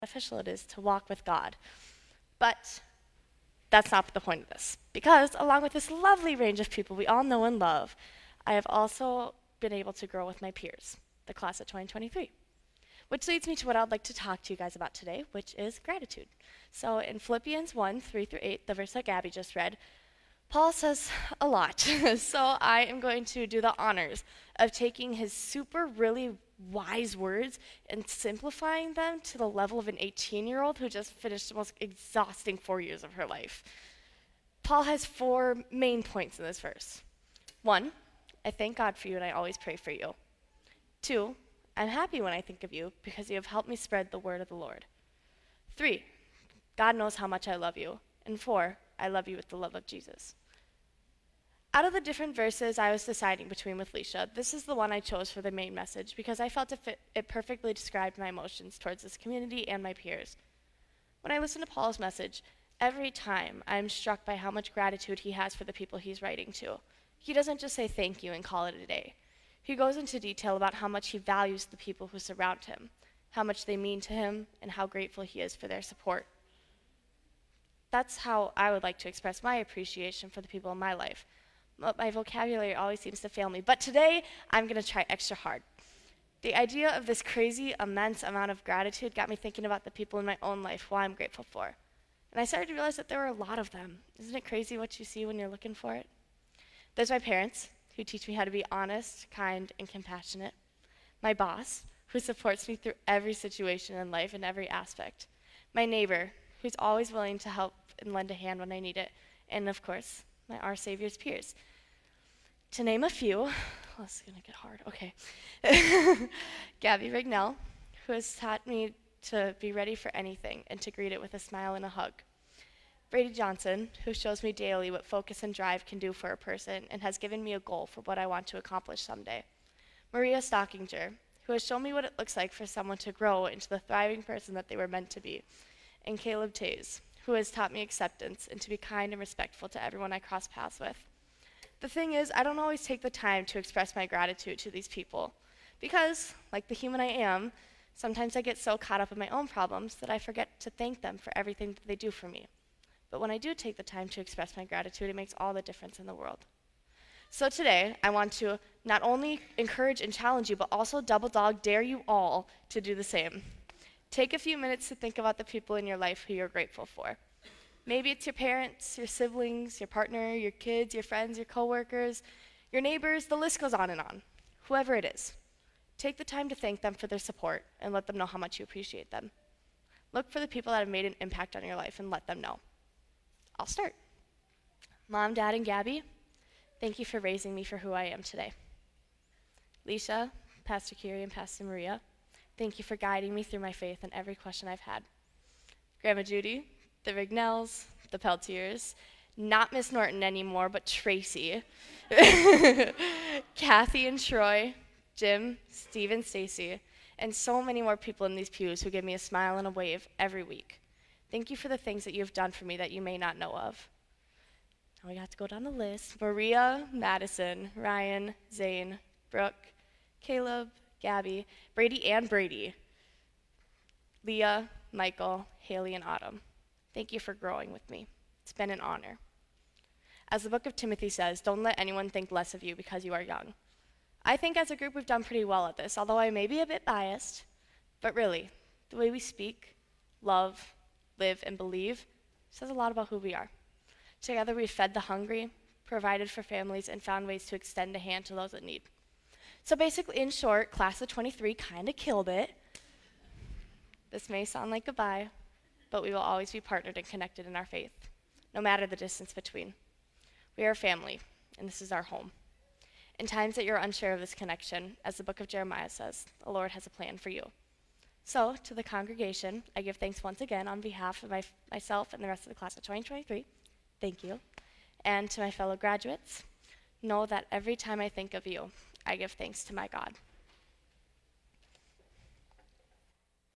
beneficial it is to walk with God. But that's not the point of this, because along with this lovely range of people we all know and love, I have also been able to grow with my peers, the class of 2023. Which leads me to what I'd like to talk to you guys about today, which is gratitude. So in Philippians 1, 3 through 8, the verse that Gabby just read, Paul says a lot. So I am going to do the honors of taking his super really wise words and simplifying them to the level of an 18-year-old who just finished the most exhausting 4 years of her life. Paul has 4 main points in this verse. 1, I thank God for you and I always pray for you. 2, I'm happy when I think of you because you have helped me spread the word of the Lord. 3, God knows how much I love you. And 4, I love you with the love of Jesus. Out of the different verses I was deciding between with Leisha, this is the one I chose for the main message because I felt it perfectly described my emotions towards this community and my peers. When I listen to Paul's message, every time I am struck by how much gratitude he has for the people he's writing to. He doesn't just say thank you and call it a day. He goes into detail about how much he values the people who surround him, how much they mean to him, and how grateful he is for their support. That's how I would like to express my appreciation for the people in my life. My vocabulary always seems to fail me, but today I'm going to try extra hard. The idea of this crazy, immense amount of gratitude got me thinking about the people in my own life who I'm grateful for. And I started to realize that there were a lot of them. Isn't it crazy what you see when you're looking for it? There's my parents, who teach me how to be honest, kind, and compassionate. My boss, who supports me through every situation in life in every aspect. My neighbor, who's always willing to help and lend a hand when I need it. And of course, our Savior's peers. To name a few, this is going to get hard, okay. Gabby Rignell, who has taught me to be ready for anything and to greet it with a smile and a hug. Brady Johnson, who shows me daily what focus and drive can do for a person and has given me a goal for what I want to accomplish someday. Maria Stockinger, who has shown me what it looks like for someone to grow into the thriving person that they were meant to be. And Caleb Tays, who has taught me acceptance and to be kind and respectful to everyone I cross paths with. The thing is, I don't always take the time to express my gratitude to these people because, like the human I am, sometimes I get so caught up in my own problems that I forget to thank them for everything that they do for me. But when I do take the time to express my gratitude, it makes all the difference in the world. So today, I want to not only encourage and challenge you, but also double dog dare you all to do the same. Take a few minutes to think about the people in your life who you're grateful for. Maybe it's your parents, your siblings, your partner, your kids, your friends, your coworkers, your neighbors, the list goes on and on. Whoever it is. Take the time to thank them for their support and let them know how much you appreciate them. Look for the people that have made an impact on your life and let them know. I'll start. Mom, Dad, and Gabby, thank you for raising me for who I am today. Leisha, Pastor Kiri, and Pastor Maria, thank you for guiding me through my faith and every question I've had. Grandma Judy, the Rignells, the Peltiers, not Miss Norton anymore, but Tracy, Kathy and Troy, Jim, Steve, and Stacy, and so many more people in these pews who give me a smile and a wave every week. Thank you for the things that you've done for me that you may not know of. Now we got to go down the list. Maria, Madison, Ryan, Zane, Brooke, Caleb, Gabby, Brady and Brady, Leah, Michael, Haley, and Autumn. Thank you for growing with me. It's been an honor. As the book of Timothy says, don't let anyone think less of you because you are young. I think as a group we've done pretty well at this, although I may be a bit biased, but really, the way we speak, love, live, and believe says a lot about who we are. Together we've fed the hungry, provided for families, and found ways to extend a hand to those in need. So basically, in short, class of 23 kind of killed it. This may sound like goodbye, but we will always be partnered and connected in our faith, no matter the distance between. We are a family, and this is our home. In times that you're unsure of this connection, as the book of Jeremiah says, the Lord has a plan for you. So, to the congregation, I give thanks once again on behalf of myself and the rest of the class of 2023. Thank you. And to my fellow graduates, know that every time I think of you, I give thanks to my God.